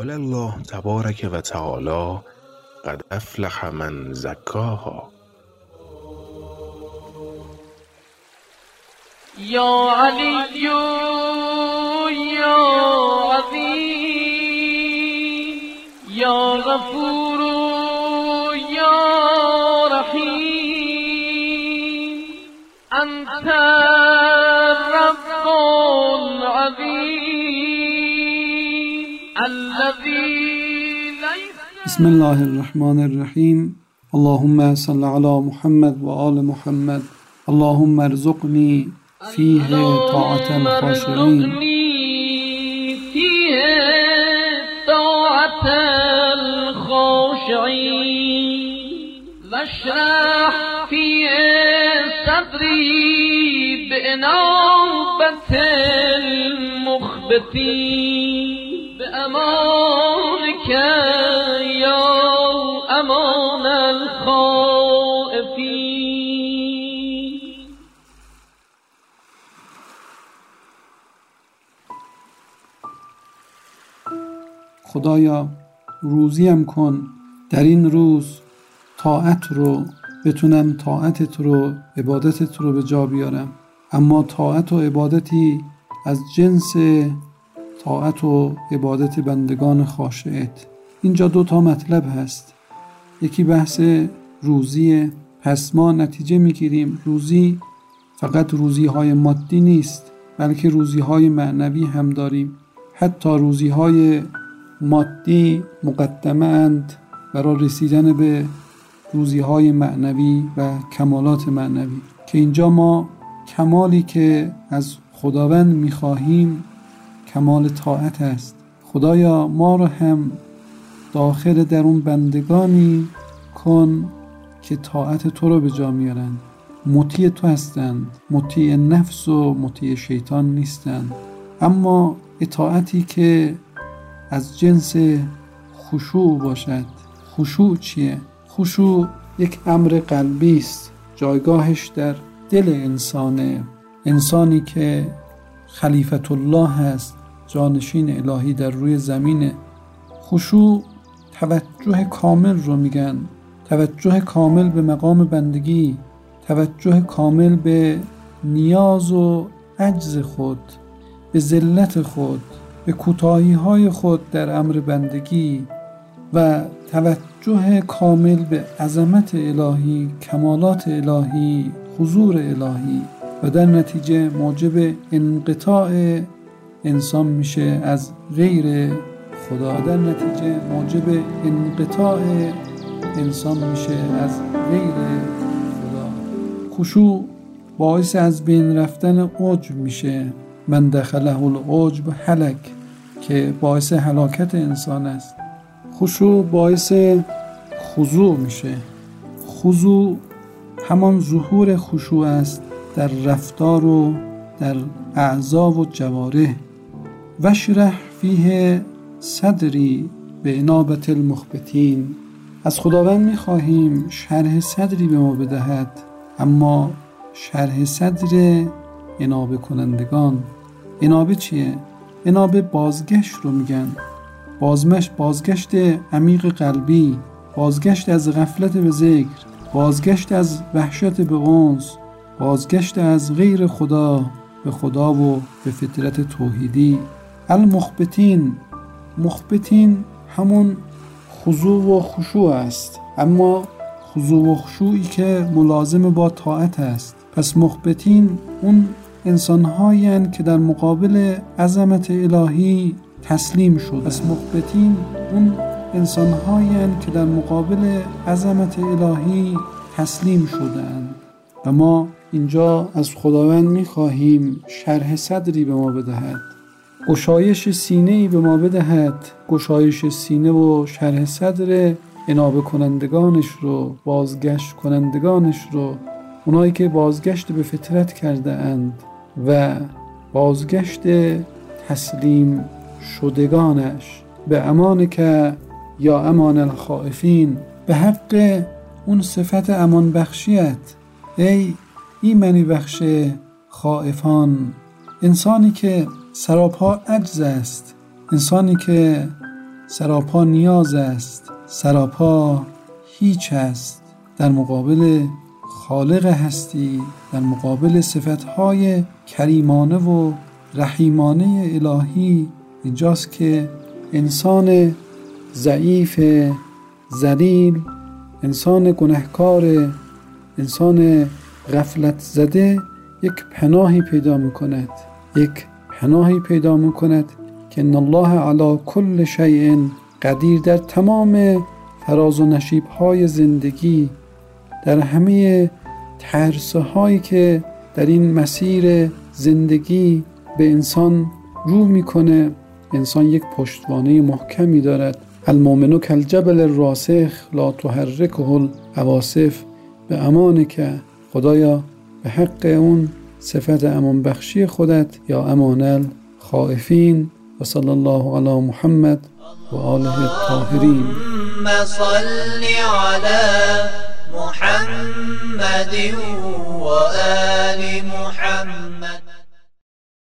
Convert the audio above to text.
قال الله تبارک و تعالی قد افلح من زکاها. یا علی یا عظیم یا غفور یا رحیم انت رب العظیم الذی بسم الله الرحمن الرحیم. اللهم صل علی محمد و آل محمد. اللهم ارزقنی فیه طاعت الخاشعین. واشرح فيه صدري بإنابة المخبتين بأمانك يا أمان الخائفين. خدایا روزیم کن در این روز طاعت رو بتونم طاعتت رو عبادتت رو به جا بیارم، اما طاعت و عبادتی از جنس طاعت و عبادت بندگان خاشعت. اینجا 2 مطلب هست. یکی بحث روزیه. پس ما نتیجه میگیریم روزی فقط روزیهای مادی نیست، بلکه روزیهای معنوی هم داریم. حتی روزیهای مادی مقدمه اند برای رسیدن به روزیهای معنوی و کمالات معنوی، که اینجا ما کمالی که از خداوند میخواهیم کمال طاعت است. خدایا ما رو هم داخل در اون بندگانی کن که طاعت تو رو به جا میارن، مطیع تو هستند، مطیع نفس و مطیع شیطان نیستند، اما اطاعتی که از جنس خشوع باشد. خشوع چیه؟ خشوع یک امر قلبی است، جایگاهش در دل انسانه. انسانی که خلیفت الله هست، جانشین الهی در روی زمینه. خشوع توجه کامل رو میگن، توجه کامل به مقام بندگی، توجه کامل به نیاز و عجز خود، به ذلت خود، به کوتاهی‌های خود در امر بندگی و توجه کامل به عظمت الهی، کمالات الهی، حضور الهی، و در نتیجه موجب انقطاع انسان میشه از غیر خدا. در نتیجه موجب انقطاع انسان میشه از غیر خدا. خشوع باعث از بین رفتن عجب میشه. من دخله العجب هلک، که باعث هلاکت انسان است. خشوع باعث خضوع میشه. خضوع همان ظهور خشوع است در رفتار و در اعضا و جوارح. واشرح فیه صدری بإنابة المخبتین. از خداوند میخواهیم شرح صدری به ما بدهد، اما شرح صدر انابه کنندگان. انابه چیه؟ انابه بازگشت رو میگن. بازگشت عمیق قلبی، بازگشت از غفلت به ذکر، بازگشت از وحشت به انس، بازگشت از غیر خدا به خدا و به فطرت توحیدی. المخبتین، مخبتین همون خضوع و خشوع است، اما خضوع و خشوعی که ملازم با طاعت است. پس مخبتین اون انسان‌هایی هستند که در مقابل عظمت الهی تسلیم شد. پس مخبتین اون انسان‌هایی هستند که در مقابل عظمت الهی تسلیم شدند. و ما اینجا از خداوند می‌خواهیم شرح صدری به ما بدهد، گشایش سینه‌ای به ما بدهد، گشایش سینه و شرح صدر انابه کنندگانش رو، بازگشت کنندگانش رو، اونایی که بازگشت به فطرت کرده اند و بازگشت تسلیم شدگانش. به امان که یا امان الخائفین، به حق اون صفت امان بخشیت، ای ایمنی بخش خائفان. انسانی که سراپا عجز است، انسانی که سراپا نیاز است، سراپا هیچ است در مقابل خالق هستی، در مقابل صفتهای کریمانه و رحیمانه الهی. اینجاست که انسان ضعیف، ذلیل، انسان گناهکار، انسان غفلت زده یک پناهی پیدا میکند، یک پناهی پیدا میکند که ان الله علی کل شیء قدیر. در تمام فراز و نشیب‌های زندگی، در همه ترس‌هایی که در این مسیر زندگی به انسان رو میکنه، انسان یک پشتوانه محکمی دارد. المؤمن کالجبل الراسخ لا تحرکه العواصف. به امان که خدایا به حق اون صفت امان بخشی خودت یا امان الخائفین. و صلی الله علی محمد و آله الطاهرین. اللهم صل على محمد